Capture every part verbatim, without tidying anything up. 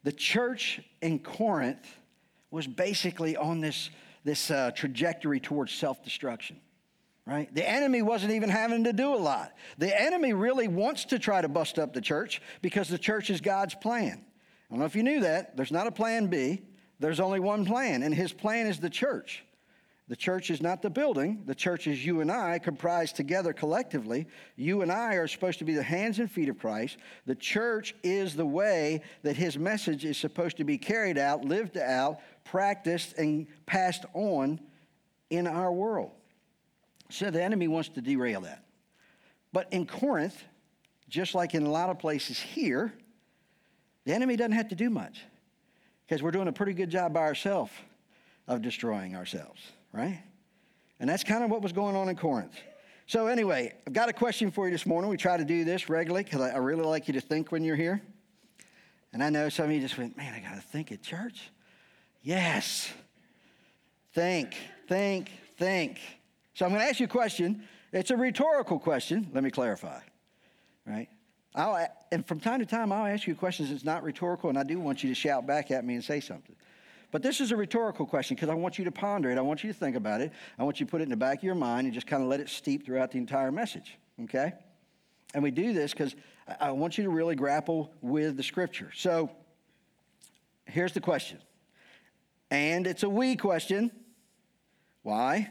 the church in Corinth was basically on this, this uh, trajectory towards self-destruction, right? The enemy wasn't even having to do a lot. The enemy really wants to try to bust up the church because the church is God's plan. I don't know if you knew that. There's not a plan B. There's only one plan, and his plan is the church. The church is not the building. The church is you and I comprised together collectively. You and I are supposed to be the hands and feet of Christ. The church is the way that his message is supposed to be carried out, lived out, practiced, and passed on in our world. So the enemy wants to derail that. But in Corinth, just like in a lot of places here, the enemy doesn't have to do much because we're doing a pretty good job by ourselves of destroying ourselves. Right? And that's kind of what was going on in Corinth. So anyway, I've got a question for you this morning. We try to do this regularly because I really like you to think when you're here. And I know some of you just went, man, I got to think at church. Yes. Think, think, think. So I'm going to ask you a question. It's a rhetorical question. Let me clarify. Right? I'll, and from time to time, I'll ask you questions that's not rhetorical, and I do want you to shout back at me and say something. But this is a rhetorical question because I want you to ponder it. I want you to think about it. I want you to put it in the back of your mind and just kind of let it steep throughout the entire message, okay? And we do this because I want you to really grapple with the Scripture. So here's the question. And it's a we question. Why?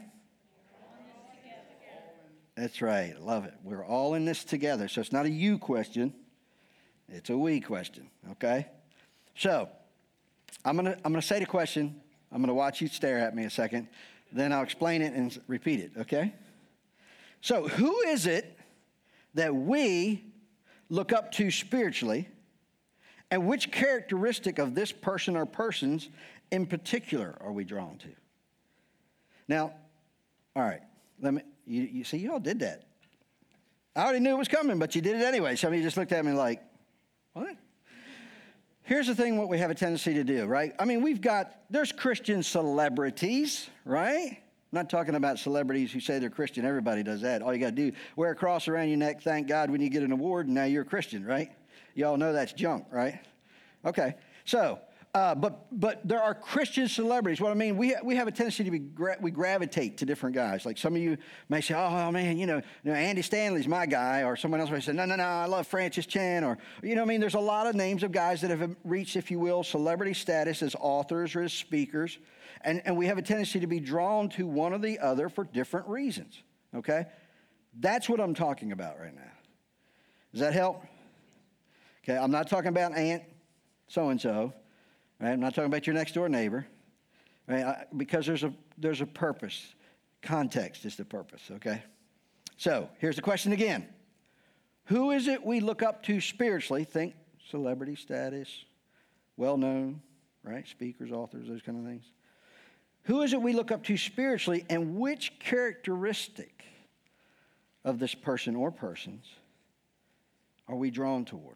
That's right. I love it. We're all in this together. So it's not a you question. It's a we question, okay? So I'm going to I'm going to say the question. I'm going to watch you stare at me a second. Then I'll explain it and repeat it, okay? So who is it that we look up to spiritually, and which characteristic of this person or persons in particular are we drawn to? Now, all right, let me, you, you see, you all did that. I already knew it was coming, but you did it anyway. Some of you just looked at me like, what? Here's the thing, what we have a tendency to do, right? I mean, we've got, there's Christian celebrities, right? I'm not talking about celebrities who say they're Christian. Everybody does that. All you got to do, wear a cross around your neck, thank God when you get an award, and now you're a Christian, right? You all know that's junk, right? Okay, so, uh, but but there are Christian celebrities. What I mean, we we have a tendency to be, gra- we gravitate to different guys. Like some of you may say, oh, man, you know, you know, Andy Stanley's my guy, or someone else may say, no, no, no, I love Francis Chan, or, you know what I mean? There's a lot of names of guys that have reached, if you will, celebrity status as authors or as speakers, and, and we have a tendency to be drawn to one or the other for different reasons, okay? That's what I'm talking about right now. Does that help? Okay, I'm not talking about Aunt so-and-so, right? I'm not talking about your next door neighbor, right? I, because there's a there's a purpose. Context is the purpose, okay? So here's the question again. Who is it we look up to spiritually? Think celebrity status, well-known, right? Speakers, authors, those kind of things. Who is it we look up to spiritually, and which characteristic of this person or persons are we drawn toward?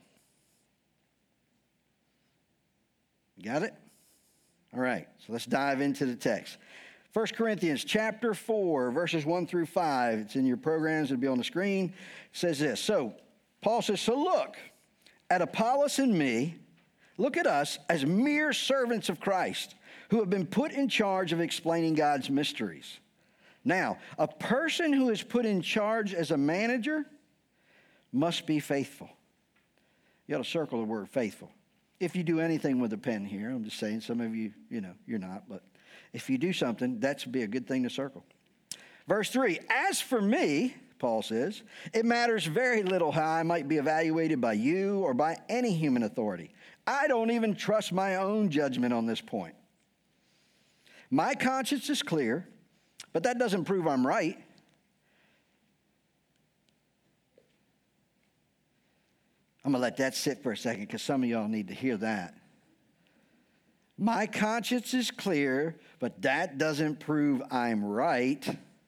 Got it? All right, so let's dive into the text. First Corinthians chapter four, verses one through five. It's in your programs. It'll be on the screen. It says this. So Paul says, so look at Apollos and me. Look at us as mere servants of Christ who have been put in charge of explaining God's mysteries. Now, a person who is put in charge as a manager must be faithful. You ought to circle the word faithful. If you do anything with a pen here, I'm just saying, some of you, you know, you're not, but if you do something, that should be a good thing to circle. Verse three, as for me, Paul says, it matters very little how I might be evaluated by you or by any human authority. I don't even trust my own judgment on this point. My conscience is clear, but that doesn't prove I'm right. I'm going to let that sit for a second because some of y'all need to hear that. My conscience is clear, but that doesn't prove I'm right.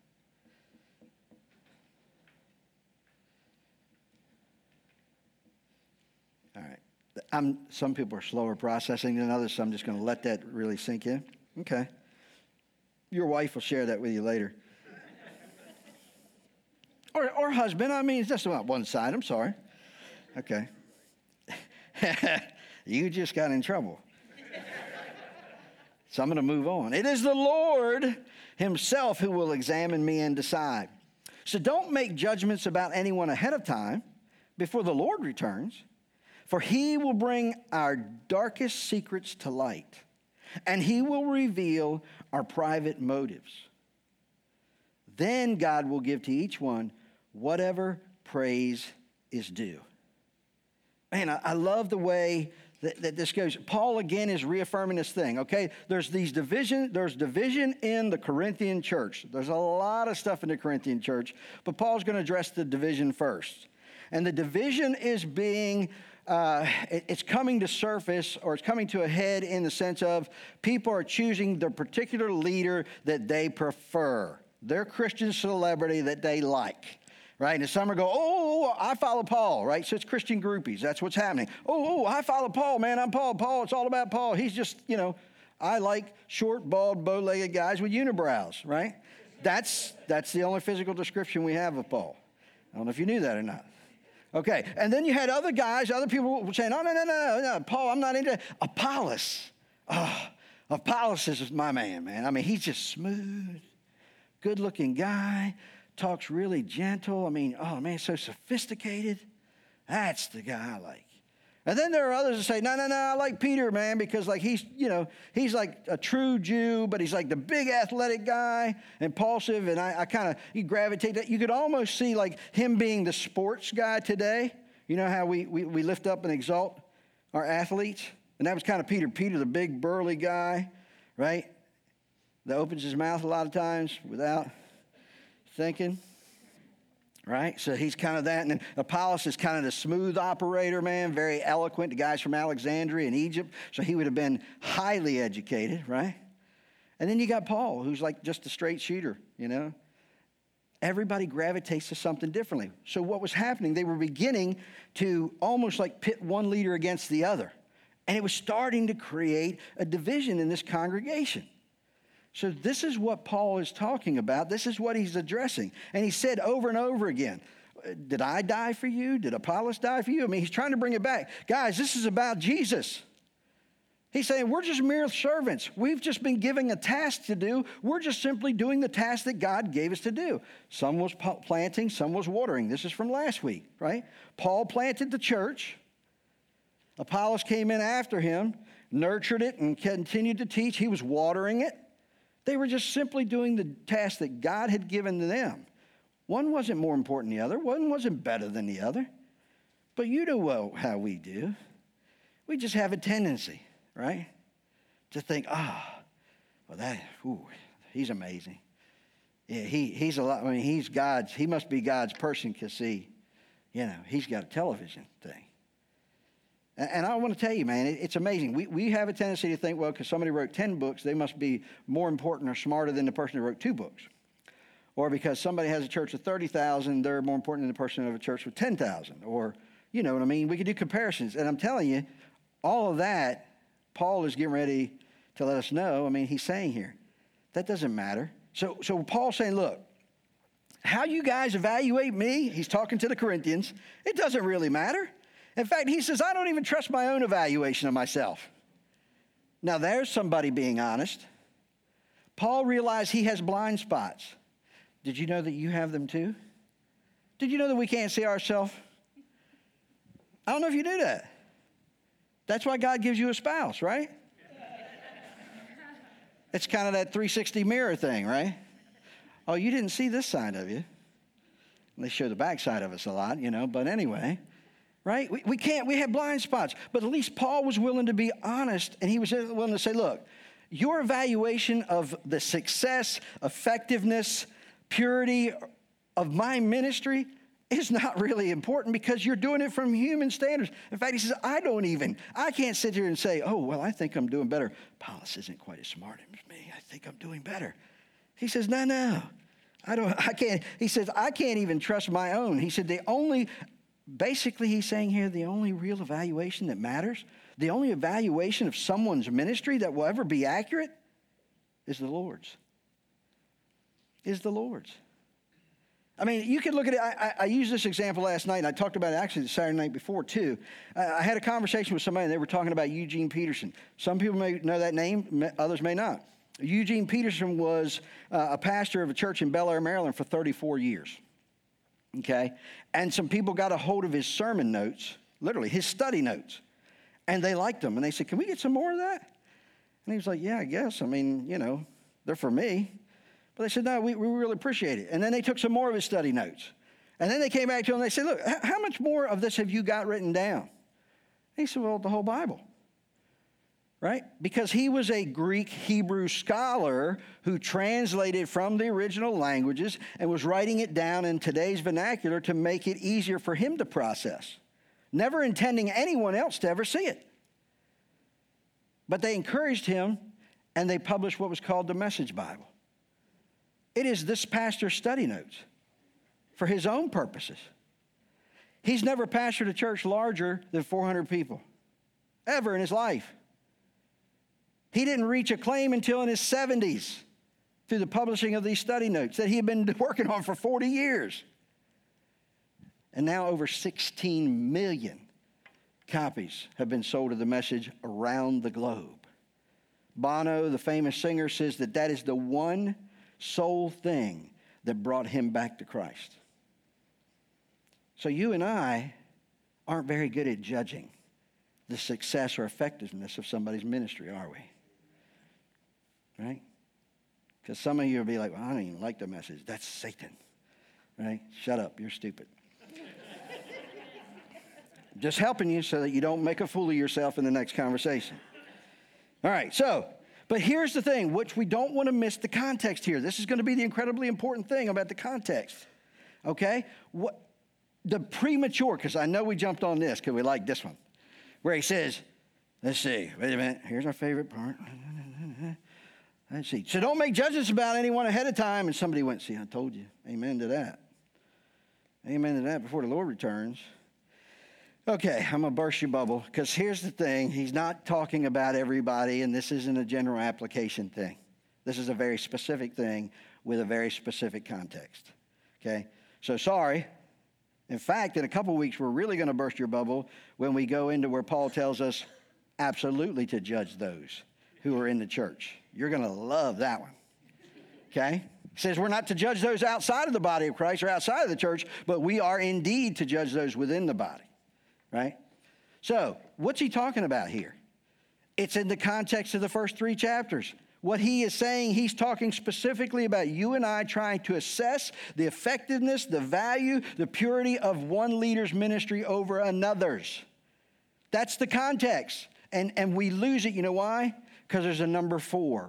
All right. I'm, some people are slower processing than others, so I'm just going to let that really sink in. Okay. Your wife will share that with you later. or, or husband. I mean, it's just about one side. I'm sorry. Okay. You just got in trouble. So I'm going to move on. It is the Lord himself who will examine me and decide. So don't make judgments about anyone ahead of time before the Lord returns, for he will bring our darkest secrets to light, and he will reveal our private motives. Then God will give to each one whatever praise is due. Man, I, I love the way that, that this goes. Paul again is reaffirming this thing, okay? There's these division, there's division in the Corinthian church. There's a lot of stuff in the Corinthian church, but Paul's going to address the division first. And the division is being, uh, it, it's coming to surface, or it's coming to a head in the sense of people are choosing the particular leader that they prefer, their Christian celebrity that they like. Right? And some are go, oh, I follow Paul, right? So it's Christian groupies. That's what's happening. Oh, oh, I follow Paul, man. I'm Paul. Paul, it's all about Paul. He's just, you know, I like short, bald, bow-legged guys with unibrows, right? That's, that's the only physical description we have of Paul. I don't know if you knew that or not. Okay, and then you had other guys, other people saying, oh, no, no, no, no, Paul, I'm not into Apollos. Oh, Apollos is my man, man. I mean, he's just smooth, good-looking guy. Talks really gentle. I mean, oh, man, so sophisticated. That's the guy I like. And then there are others that say, no, no, no, I like Peter, man, because, like, he's, you know, he's like a true Jew, but he's like the big athletic guy, impulsive, and I, I kind of, you gravitate that. You could almost see, like, him being the sports guy today. You know how we, we, we lift up and exalt our athletes? And that was kind of Peter. Peter, the big, burly guy, right, that opens his mouth a lot of times without thinking, right? So he's kind of that. And then Apollos is kind of the smooth operator, man, very eloquent. The guy's from Alexandria in Egypt, so he would have been highly educated, right? And then you got Paul, who's like just a straight shooter, you know? Everybody gravitates to something differently. So what was happening, they were beginning to almost like pit one leader against the other. And it was starting to create a division in this congregation. So this is what Paul is talking about. This is what he's addressing. And he said over and over again, did I die for you? Did Apollos die for you? I mean, he's trying to bring it back. Guys, this is about Jesus. He's saying we're just mere servants. We've just been given a task to do. We're just simply doing the task that God gave us to do. Some was planting, some was watering. This is from last week, right? Paul planted the church. Apollos came in after him, nurtured it, and continued to teach. He was watering it. They were just simply doing the task that God had given to them. One wasn't more important than the other. One wasn't better than the other. But you know well how we do. We just have a tendency, right, to think, ah, oh, well, that, ooh, he's amazing. Yeah, he, he's a lot, I mean, he's God's, he must be God's person because, see, you know, he's got a television thing. And I want to tell you, man, it's amazing. We we have a tendency to think, well, because somebody wrote ten books, they must be more important or smarter than the person who wrote two books. Or because somebody has a church of thirty thousand, they're more important than the person of a church with ten thousand. Or, you know what I mean? We could do comparisons. And I'm telling you, all of that, Paul is getting ready to let us know. I mean, he's saying here, that doesn't matter. So, so Paul's saying, look, how you guys evaluate me, he's talking to the Corinthians, it doesn't really matter. In fact, he says, I don't even trust my own evaluation of myself. Now, there's somebody being honest. Paul realized he has blind spots. Did you know that you have them too? Did you know that we can't see ourselves? I don't know if you knew that. That's why God gives you a spouse, right? It's kind of that three sixty mirror thing, right? Oh, you didn't see this side of you. They show the back side of us a lot, you know, but anyway. Right? We, we can't, we have blind spots. But at least Paul was willing to be honest, and he was willing to say, look, your evaluation of the success, effectiveness, purity of my ministry is not really important because you're doing it from human standards. In fact, he says, I don't even, I can't sit here and say, oh, well, I think I'm doing better. Apollos isn't quite as smart as me. I think I'm doing better. He says, no, no, I don't, I can't. He says, I can't even trust my own. He said, the only Basically, he's saying here the only real evaluation that matters, the only evaluation of someone's ministry that will ever be accurate is the Lord's. Is the Lord's. I mean, you could look at it. I, I, I used this example last night, and I talked about it actually the Saturday night before, too. I, I had a conversation with somebody, and they were talking about Eugene Peterson. Some people may know that name, others may not. Eugene Peterson was uh, a pastor of a church in Bel Air, Maryland for thirty-four years. Okay? And some people got a hold of his sermon notes, literally his study notes, and they liked them. And they said, can we get some more of that? And he was like, yeah, I guess. I mean, you know, they're for me. But they said, no, we, we really appreciate it. And then they took some more of his study notes. And then they came back to him and they said, look, how much more of this have you got written down? And he said, well, the whole Bible. Right? Because he was a Greek Hebrew scholar who translated from the original languages and was writing it down in today's vernacular to make it easier for him to process, never intending anyone else to ever see it. But they encouraged him, and they published what was called the Message Bible. It is this pastor's study notes for his own purposes. He's never pastored a church larger than four hundred people, ever in his life. He didn't reach acclaim until in his seventies through the publishing of these study notes that he had been working on for forty years. And now over sixteen million copies have been sold of the Message around the globe. Bono, the famous singer, says that that is the one sole thing that brought him back to Christ. So you and I aren't very good at judging the success or effectiveness of somebody's ministry, are we? Right? Because some of you will be like, well, I don't even like the Message. That's Satan. Right? Shut up. You're stupid. Just helping you so that you don't make a fool of yourself in the next conversation. All right, so, but here's the thing, which we don't want to miss the context here. This is going to be the incredibly important thing about the context. Okay? What the premature, because I know we jumped on this because we like this one, where he says, let's see, wait a minute, here's our favorite part. Let's see. So don't make judgments about anyone ahead of time. And somebody went, see, I told you. Amen to that. Amen to that before the Lord returns. Okay, I'm going to burst your bubble because here's the thing. He's not talking about everybody, and this isn't a general application thing. This is a very specific thing with a very specific context. Okay? So sorry. In fact, in a couple weeks, we're really going to burst your bubble when we go into where Paul tells us absolutely to judge those who are in the church. You're going to love that one. Okay? He says we're not to judge those outside of the body of Christ or outside of the church, but we are indeed to judge those within the body. Right? So, what's he talking about here? It's in the context of the first three chapters. What he is saying, he's talking specifically about you and I trying to assess the effectiveness, the value, the purity of one leader's ministry over another's. That's the context. And, and we lose it. You know why? Because there's a number four.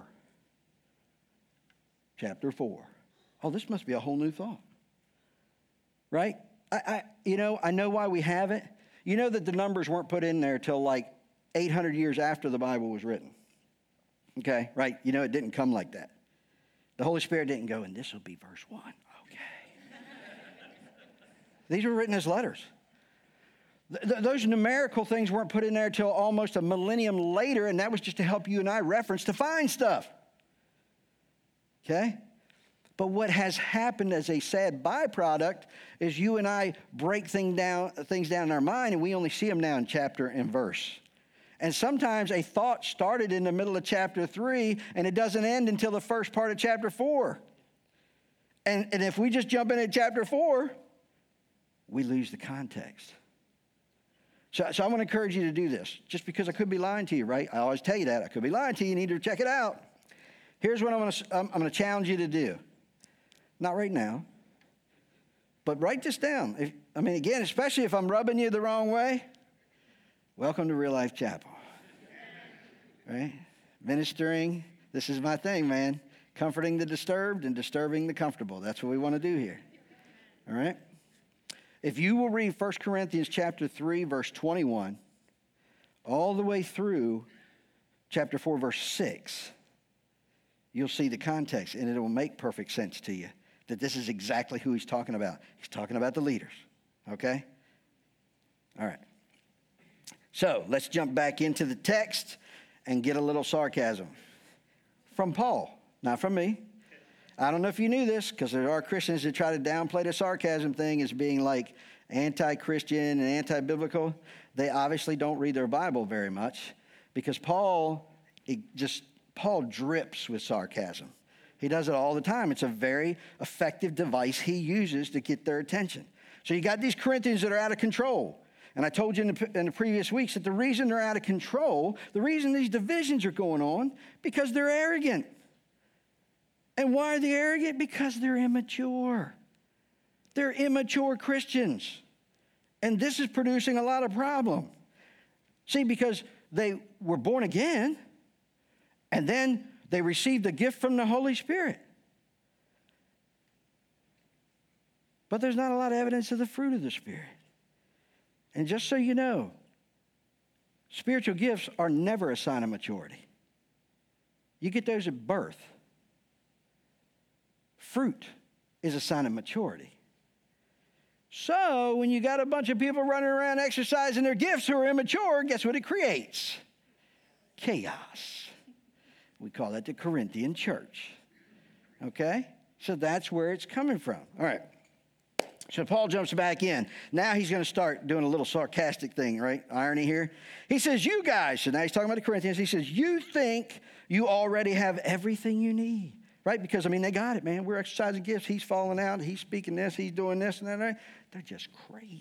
Chapter four. Oh, this must be a whole new thought. Right? I, I, you know, I know why we have it. You know that the numbers weren't put in there till like eight hundred years after the Bible was written. Okay, right? You know, it didn't come like that. The Holy Spirit didn't go, and this will be verse one. Okay. These were written as letters. Th- th- those numerical things weren't put in there till almost a millennium later, and that was just to help you and I reference to find stuff. Okay? But what has happened as a sad byproduct is you and I break thing down, things down in our mind, and we only see them now in chapter and verse. And sometimes a thought started in the middle of chapter three, and it doesn't end until the first part of chapter four. And, and if we just jump in at chapter four, we lose the context. So, so I want to encourage you to do this, just because I could be lying to you, right? I always tell you that. I could be lying to you. You need to check it out. Here's what I'm going to, I'm, I'm going to challenge you to do. Not right now, but write this down. If, I mean, again, especially if I'm rubbing you the wrong way, welcome to Real Life Chapel. Right? Ministering, this is my thing, man. Comforting the disturbed and disturbing the comfortable. That's what we want to do here. All right? If you will read First Corinthians chapter three, verse twenty-one, all the way through chapter four, verse six, you'll see the context, and it will make perfect sense to you that this is exactly who he's talking about. He's talking about the leaders, okay? All right. So let's jump back into the text and get a little sarcasm from Paul, not from me. I don't know if you knew this, because there are Christians that try to downplay the sarcasm thing as being like anti-Christian and anti-biblical. They obviously don't read their Bible very much, because Paul, it just, Paul drips with sarcasm. He does it all the time. It's a very effective device he uses to get their attention. So you got these Corinthians that are out of control. And I told you in the, in the previous weeks that the reason they're out of control, the reason these divisions are going on, because they're arrogant. And why are they arrogant? Because they're immature. They're immature Christians. And this is producing a lot of problem. See, because they were born again, and then they received a gift from the Holy Spirit. But there's not a lot of evidence of the fruit of the Spirit. And just so you know, spiritual gifts are never a sign of maturity. You get those at birth. Fruit is a sign of maturity. So when you got a bunch of people running around exercising their gifts who are immature, guess what it creates? Chaos. We call that the Corinthian church. Okay? So that's where it's coming from. All right. So Paul jumps back in. Now he's going to start doing a little sarcastic thing, right? Irony here. He says, you guys, so now he's talking about the Corinthians. He says, you think you already have everything you need, right? Because, I mean, they got it, man. We're exercising gifts. He's falling out. He's speaking this. He's doing this and that. Right? They're just crazy.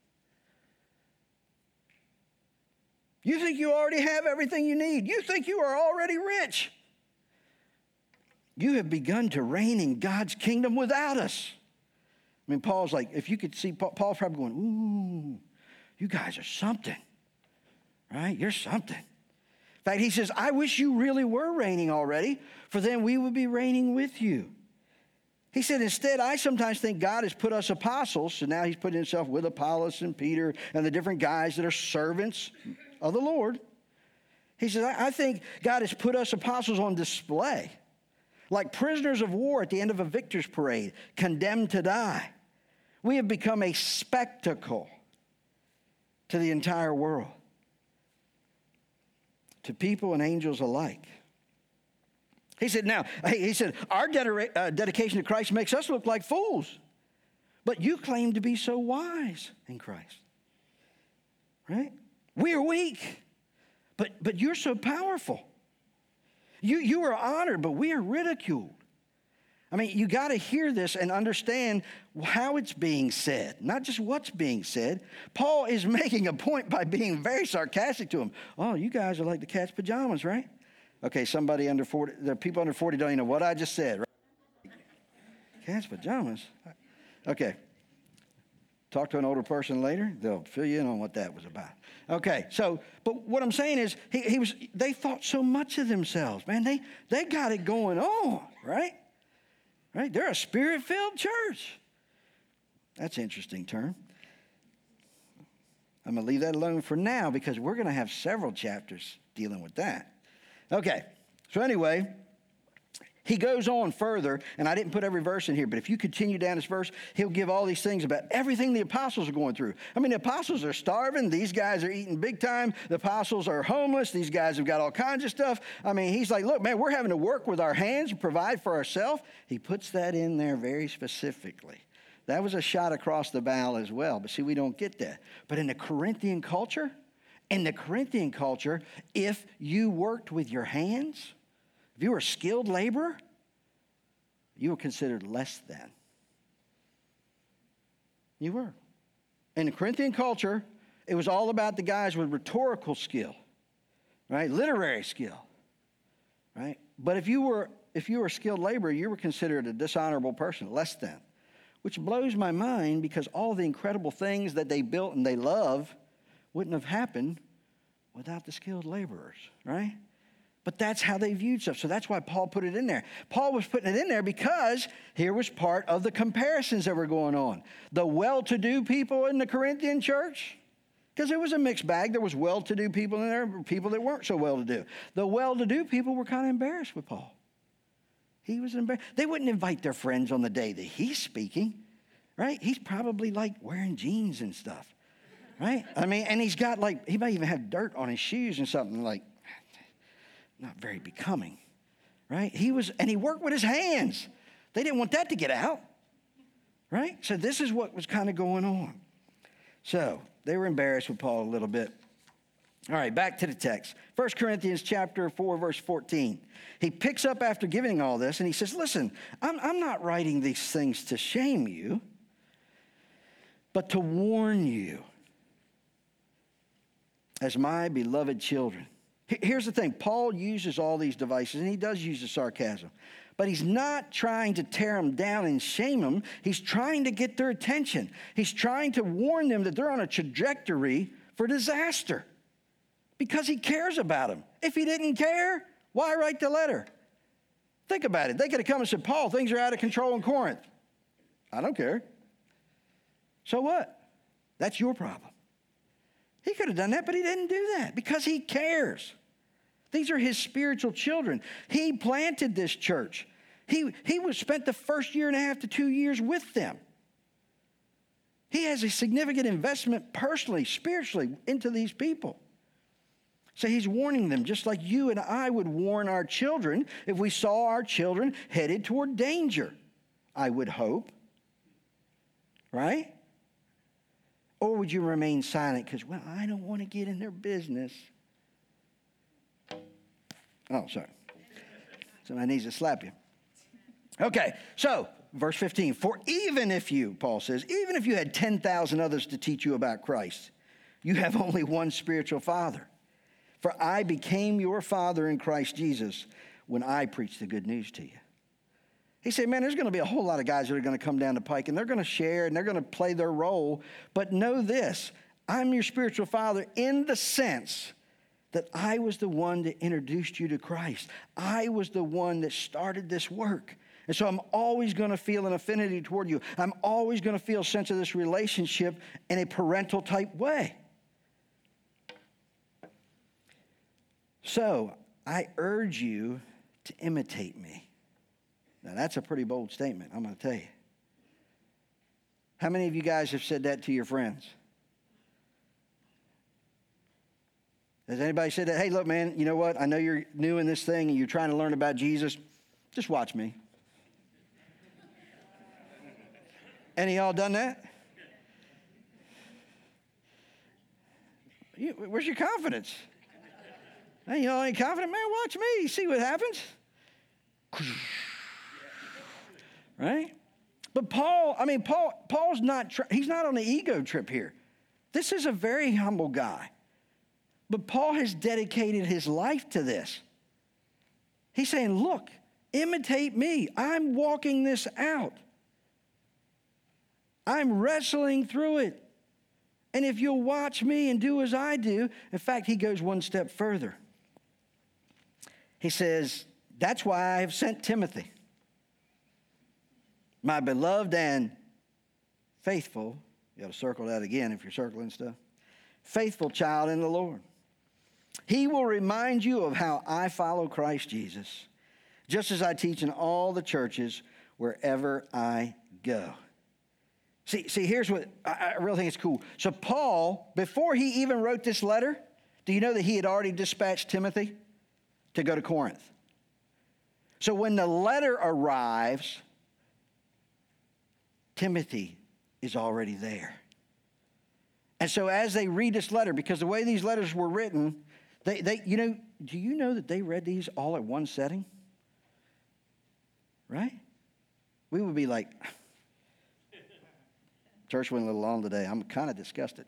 You think you already have everything you need. You think you are already rich. You have begun to reign in God's kingdom without us. I mean, Paul's like, if you could see, Paul's probably going, ooh, you guys are something, right? You're something. In fact, he says, I wish you really were reigning already, for then we would be reigning with you. He said, instead, I sometimes think God has put us apostles, so now he's putting himself with Apollos and Peter and the different guys that are servants of the Lord. He says, I think God has put us apostles on display, like prisoners of war at the end of a victor's parade, condemned to die. We have become a spectacle to the entire world, to people and angels alike. He said, now, he said, our dedica- uh, dedication to Christ makes us look like fools, but you claim to be so wise in Christ, right? We are weak, but, but you're so powerful. You, you are honored, but we are ridiculed. I mean, you got to hear this and understand how it's being said, not just what's being said. Paul is making a point by being very sarcastic to them. Oh, you guys are like the cat's pajamas, right? Okay, somebody under forty, the people under forty don't even know what I just said, right? Cat's pajamas? Okay. Talk to an older person later. They'll fill you in on what that was about. Okay, so, but what I'm saying is, he, he was. they thought so much of themselves. Man, they, they got it going on, right? Right? They're a spirit-filled church. That's an interesting term. I'm going to leave that alone for now because we're going to have several chapters dealing with that. Okay, so anyway, he goes on further, and I didn't put every verse in here, but if you continue down this verse, he'll give all these things about everything the apostles are going through. I mean, the apostles are starving. These guys are eating big time. The apostles are homeless. These guys have got all kinds of stuff. I mean, he's like, look, man, we're having to work with our hands and provide for ourselves. He puts that in there very specifically. That was a shot across the bow as well, but see, we don't get that. But in the Corinthian culture, in the Corinthian culture, if you worked with your hands, if you were a skilled laborer, you were considered less than. You were. In the Corinthian culture, it was all about the guys with rhetorical skill, right? Literary skill, right? But if you were if you were a skilled laborer, you were considered a dishonorable person, less than, which blows my mind because all the incredible things that they built and they love wouldn't have happened without the skilled laborers, right? But that's how they viewed stuff. So that's why Paul put it in there. Paul was putting it in there because here was part of the comparisons that were going on. The well-to-do people in the Corinthian church, because it was a mixed bag. There was well-to-do people in there, people that weren't so well-to-do. The well-to-do people were kind of embarrassed with Paul. He was embarrassed. They wouldn't invite their friends on the day that he's speaking, right? He's probably like wearing jeans and stuff, right? I mean, and he's got like, he might even have dirt on his shoes and something like, not very becoming, right? He was, and he worked with his hands. They didn't want that to get out, right? So this is what was kind of going on. So they were embarrassed with Paul a little bit. All right, back to the text. First Corinthians chapter four, verse fourteen. He picks up after giving all this, and he says, listen, I'm, I'm not writing these things to shame you, but to warn you as my beloved children. Here's the thing. Paul uses all these devices, and he does use the sarcasm. But he's not trying to tear them down and shame them. He's trying to get their attention. He's trying to warn them that they're on a trajectory for disaster because he cares about them. If he didn't care, why write the letter? Think about it. They could have come and said, Paul, things are out of control in Corinth. I don't care. So what? That's your problem. He could have done that, but he didn't do that because he cares. These are his spiritual children. He planted this church. He, he was spent the first year and a half to two years with them. He has a significant investment personally, spiritually, into these people. So he's warning them, just like you and I would warn our children if we saw our children headed toward danger, I would hope. Right? Or would you remain silent because, well, I don't want to get in their business. Oh, sorry. Somebody needs to slap you. Okay, so verse fifteen. For even if you, Paul says, even if you had ten thousand others to teach you about Christ, you have only one spiritual father. For I became your father in Christ Jesus when I preached the good news to you. He said, man, there's going to be a whole lot of guys that are going to come down the pike, and they're going to share, and they're going to play their role. But know this, I'm your spiritual father in the sense that I was the one that introduced you to Christ. I was the one that started this work. And so I'm always going to feel an affinity toward you. I'm always going to feel a sense of this relationship in a parental type way. So I urge you to imitate me. Now, that's a pretty bold statement, I'm going to tell you. How many of you guys have said that to your friends? Has anybody said that? Hey, look, man, you know what? I know you're new in this thing and you're trying to learn about Jesus. Just watch me. Any of y'all done that? You, where's your confidence? Hey, y'all ain't confident? Man, watch me. See what happens? Right? But Paul, I mean, Paul, Paul's not, he's not on the ego trip here. This is a very humble guy. But Paul has dedicated his life to this. He's saying, look, imitate me. I'm walking this out. I'm wrestling through it. And if you'll watch me and do as I do, in fact, he goes one step further. He says, that's why I have sent Timothy, my beloved and faithful, you got to circle that again if you're circling stuff, faithful child in the Lord. He will remind you of how I follow Christ Jesus, just as I teach in all the churches wherever I go. See, see, here's what I, I really think is cool. So Paul, before he even wrote this letter, do you know that he had already dispatched Timothy to go to Corinth? So when the letter arrives, Timothy is already there. And so as they read this letter, because the way these letters were written, they, they, you know, do you know that they read these all at one setting? Right? We would be like, church went a little long today. I'm kind of disgusted.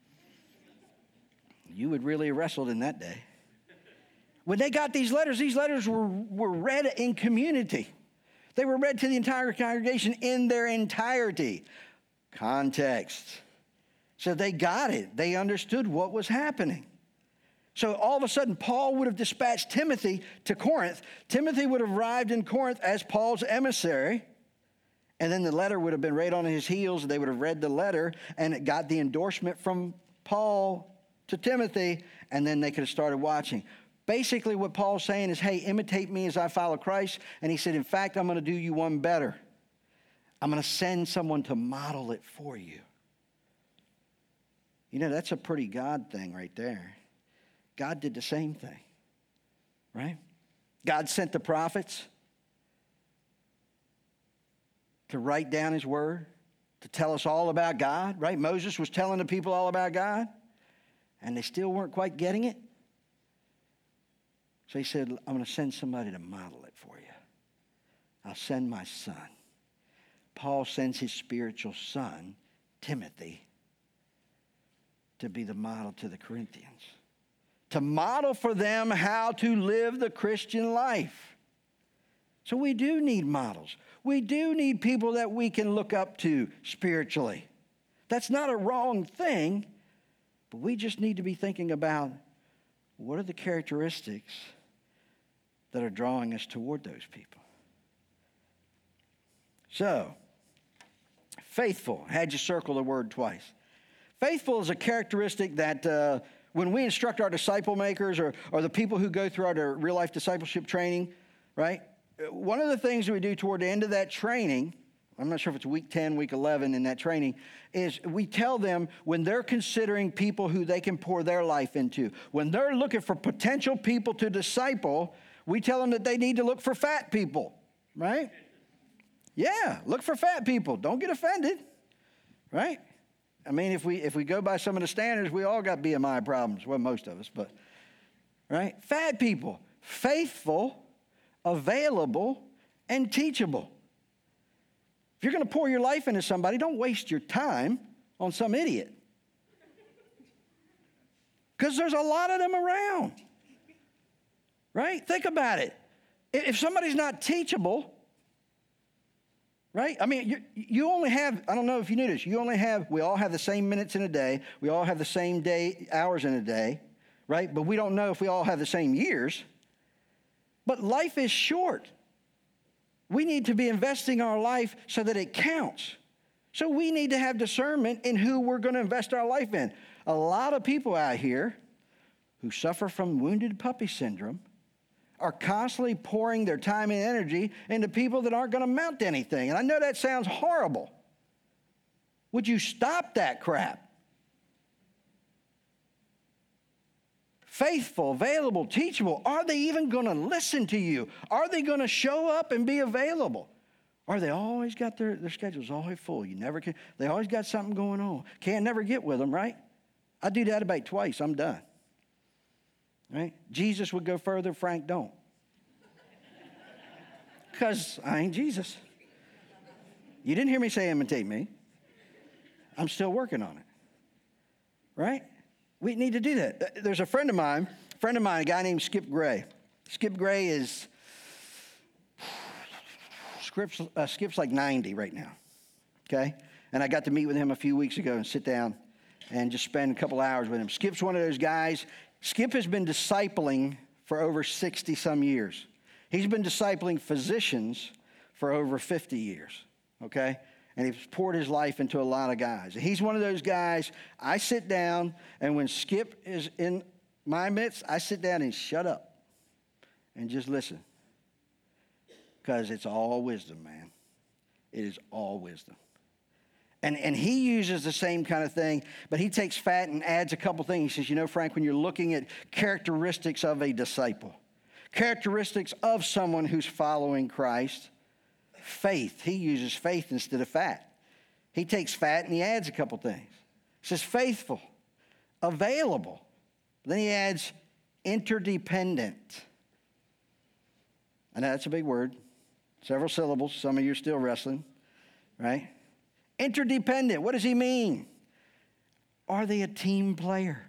You would really have wrestled in that day. When they got these letters, these letters were, were read in community. They were read to the entire congregation in their entirety. Context. So they got it. They understood what was happening. So all of a sudden, Paul would have dispatched Timothy to Corinth. Timothy would have arrived in Corinth as Paul's emissary. And then the letter would have been right on his heels. They would have read the letter, and it got the endorsement from Paul to Timothy, and then they could have started watching. Basically, what Paul's saying is, hey, imitate me as I follow Christ. And he said, in fact, I'm going to do you one better. I'm going to send someone to model it for you. You know, that's a pretty God thing right there. God did the same thing, right? God sent the prophets. to write down his word, to tell us all about God, right? Moses was telling the people all about God, and they still weren't quite getting it. So he said, I'm going to send somebody to model it for you. I'll send my son. Paul sends his spiritual son, Timothy, to be the model to the Corinthians, to model for them how to live the Christian life. So we do need models. We do need people that we can look up to spiritually. That's not a wrong thing, but we just need to be thinking about what are the characteristics that are drawing us toward those people. So, faithful. I had you circle the word twice. Faithful is a characteristic that uh, when we instruct our disciple makers or, or the people who go through our real life discipleship training, right? One of the things we do toward the end of that training, I'm not sure if it's week ten, week eleven in that training, is we tell them when they're considering people who they can pour their life into, when they're looking for potential people to disciple, we tell them that they need to look for fat people, right? Yeah, look for fat people. Don't get offended, right? I mean, if we if we go by some of the standards, we all got B M I problems. Well, most of us, but, right? Fat people, faithful, available, and teachable. If you're going to pour your life into somebody, don't waste your time on some idiot. Because there's a lot of them around. Right? Think about it. If somebody's not teachable, right? I mean, you, you only have, I don't know if you knew this, you only have, we all have the same minutes in a day. We all have the same day, hours in a day, right? But we don't know if we all have the same years. But life is short. We need to be investing our life so that it counts. So we need to have discernment in who we're going to invest our life in. A lot of people out here who suffer from wounded puppy syndrome are constantly pouring their time and energy into people that aren't going to amount to anything. And I know that sounds horrible. Would you stop that crap? Faithful, available, teachable. Are they even going to listen to you? Are they going to show up and be available? Or they always got their, their schedules always full. You never can. They always got something going on. Can't never get with them, right? I do that about twice. I'm done. Right? Jesus would go further. Frank don't. Because I ain't Jesus. You didn't hear me say imitate me. I'm still working on it. Right? We need to do that. There's a friend of mine, a friend of mine, a guy named Skip Gray. Skip Gray is, Skip's, uh, Skip's like ninety right now, okay? And I got to meet with him a few weeks ago and sit down and just spend a couple hours with him. Skip's one of those guys. Skip has been discipling for over sixty some years. He's been discipling physicians for over fifty years, okay? And he's poured his life into a lot of guys. He's one of those guys, I sit down, and when Skip is in my midst, I sit down and shut up and just listen. Because it's all wisdom, man. It is all wisdom. And, and he uses the same kind of thing, but he takes fat and adds a couple things. He says, you know, Frank, when you're looking at characteristics of a disciple, characteristics of someone who's following Christ, faith. He uses faith instead of fat. He takes fat and he adds a couple things. He says faithful, available. Then he adds interdependent. I know that's a big word. Several syllables. Some of you are still wrestling, right? Interdependent. What does he mean? Are they a team player?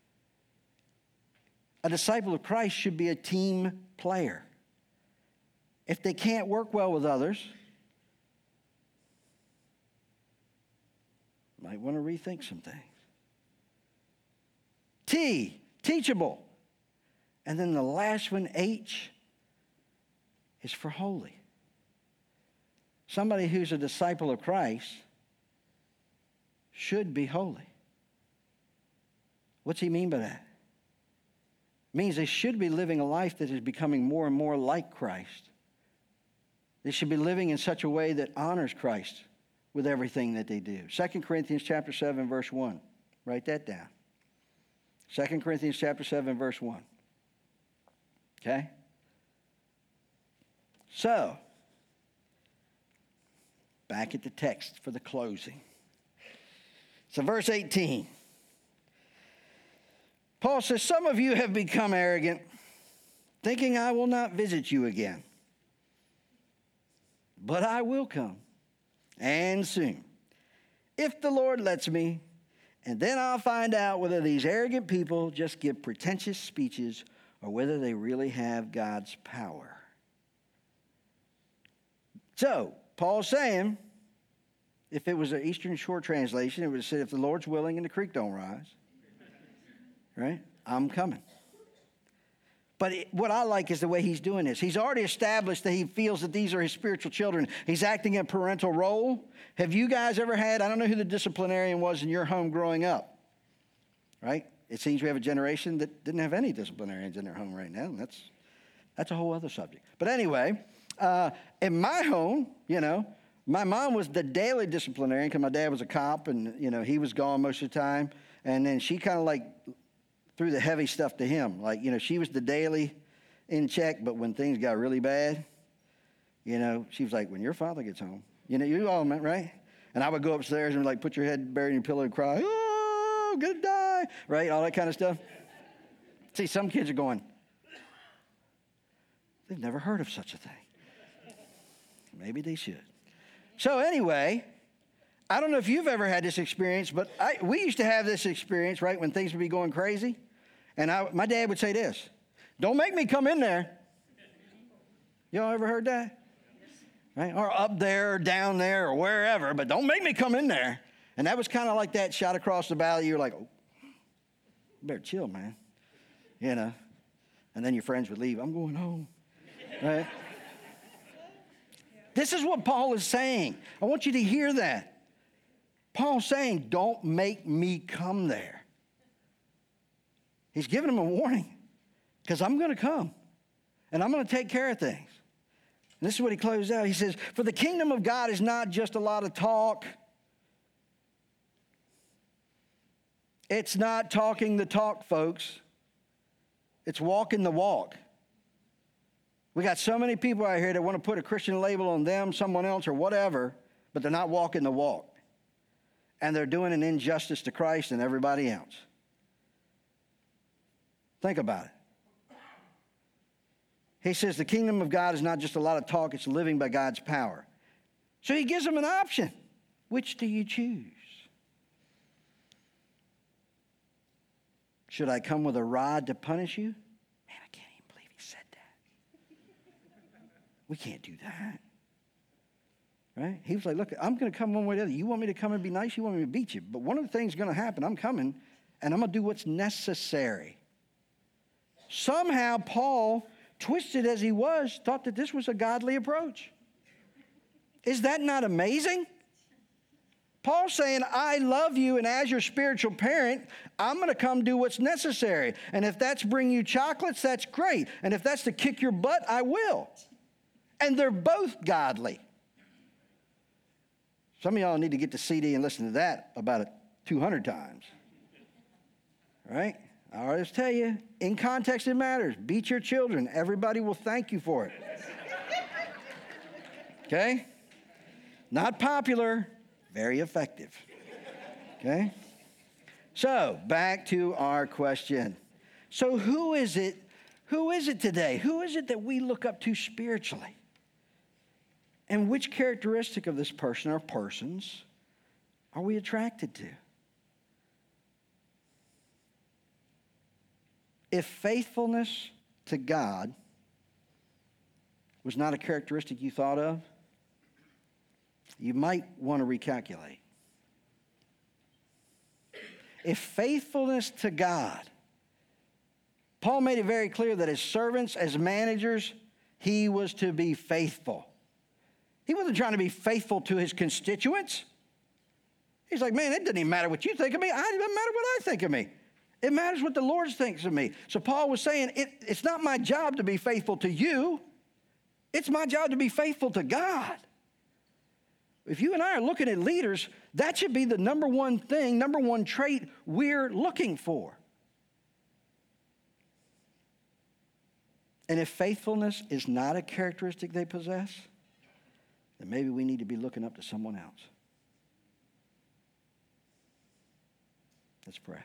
A disciple of Christ should be a team player. If they can't work well with others, might want to rethink some things. T, teachable. And then the last one, H, is for holy. Somebody who's a disciple of Christ should be holy. What's he mean by that? It means they should be living a life that is becoming more and more like Christ. They should be living in such a way that honors Christ with everything that they do. Second Corinthians chapter seven, verse one. Write that down. Second Corinthians chapter seven, verse one. Okay? So, back at the text for the closing. So verse eighteen. Paul says, some of you have become arrogant, thinking I will not visit you again. But I will come, and soon, if the Lord lets me, and then I'll find out whether these arrogant people just give pretentious speeches or whether they really have God's power. So, Paul's saying, if it was an Eastern Shore translation, it would have said, if the Lord's willing and the creek don't rise, right, I'm coming. But it, what I like is the way he's doing this. He's already established that he feels that these are his spiritual children. He's acting in parental role. Have you guys ever had, I don't know who the disciplinarian was in your home growing up, right? It seems we have a generation that didn't have any disciplinarians in their home right now, and that's, that's a whole other subject. But anyway, uh, in my home, you know, my mom was the daily disciplinarian because my dad was a cop, and, you know, he was gone most of the time. And then she kind of like threw the heavy stuff to him. Like, you know, she was the daily in check, but when things got really bad, you know, she was like, when your father gets home, you know, you all meant, right? And I would go upstairs and like put your head buried in your pillow and cry, oh, I'm gonna die, right? All that kind of stuff. See, some kids are going, they've never heard of such a thing. Maybe they should. So anyway, I don't know if you've ever had this experience, but I, we used to have this experience, right, when things would be going crazy. And I, my dad would say this, don't make me come in there. Y'all ever heard that? Right? Or up there or down there or wherever, but don't make me come in there. And that was kind of like that shot across the valley. You're like, oh, better chill, man. You know. And then your friends would leave. I'm going home. Right? This is what Paul is saying. I want you to hear that. Paul's saying, don't make me come there. He's giving them a warning because I'm going to come and I'm going to take care of things. And this is what he closed out. He says, for the kingdom of God is not just a lot of talk. It's not talking the talk, folks. It's walking the walk. We got so many people out here that want to put a Christian label on them, someone else, or whatever, but they're not walking the walk. And they're doing an injustice to Christ and everybody else. Think about it. He says the kingdom of God is not just a lot of talk, it's living by God's power. So he gives them an option. Which do you choose? Should I come with a rod to punish you? Man, I can't even believe he said that. We can't do that. Right? He was like, look, I'm going to come one way or the other. You want me to come and be nice? You want me to beat you? But one of the things going to happen, I'm coming, and I'm going to do what's necessary. Somehow, Paul, twisted as he was, thought that this was a godly approach. Is that not amazing? Paul's saying, I love you, and as your spiritual parent, I'm going to come do what's necessary. And if that's bring you chocolates, that's great. And if that's to kick your butt, I will. And they're both godly. Some of y'all need to get the C D and listen to that about two hundred times. Right? I always tell you, in context it matters. Beat your children. Everybody will thank you for it. Okay? Not popular, very effective. Okay? So, back to our question. So who is it, who is it today? Who is it that we look up to spiritually? And which characteristic of this person or persons are we attracted to? If faithfulness to God was not a characteristic you thought of, you might want to recalculate. If faithfulness to God, Paul made it very clear that as servants, as managers, he was to be faithful. He wasn't trying to be faithful to his constituents. He's like, man, it doesn't even matter what you think of me. It doesn't matter what I think of me. It matters what the Lord thinks of me. So Paul was saying, it, it's not my job to be faithful to you. It's my job to be faithful to God. If you and I are looking at leaders, that should be the number one thing, number one trait we're looking for. And if faithfulness is not a characteristic they possess, then maybe we need to be looking up to someone else. Let's pray.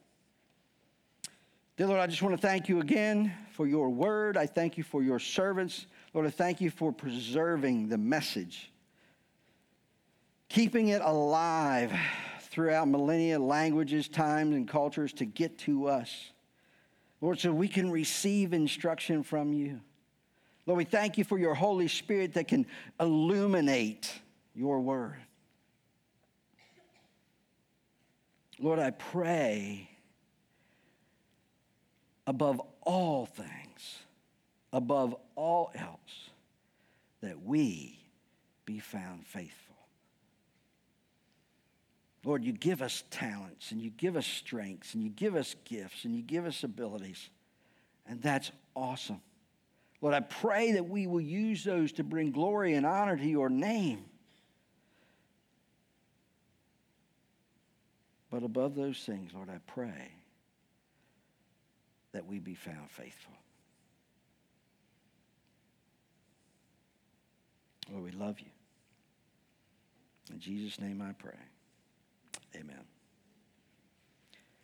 Dear Lord, I just want to thank you again for your word. I thank you for your servants. Lord, I thank you for preserving the message, keeping it alive throughout millennia, languages, times, and cultures to get to us. Lord, so we can receive instruction from you. Lord, we thank you for your Holy Spirit that can illuminate your word. Lord, I pray above all things, above all else, that we be found faithful. Lord, you give us talents, and you give us strengths, and you give us gifts, and you give us abilities, and that's awesome. Lord, I pray that we will use those to bring glory and honor to your name. But above those things, Lord, I pray that we be found faithful. Lord, we love you. In Jesus' name I pray. Amen.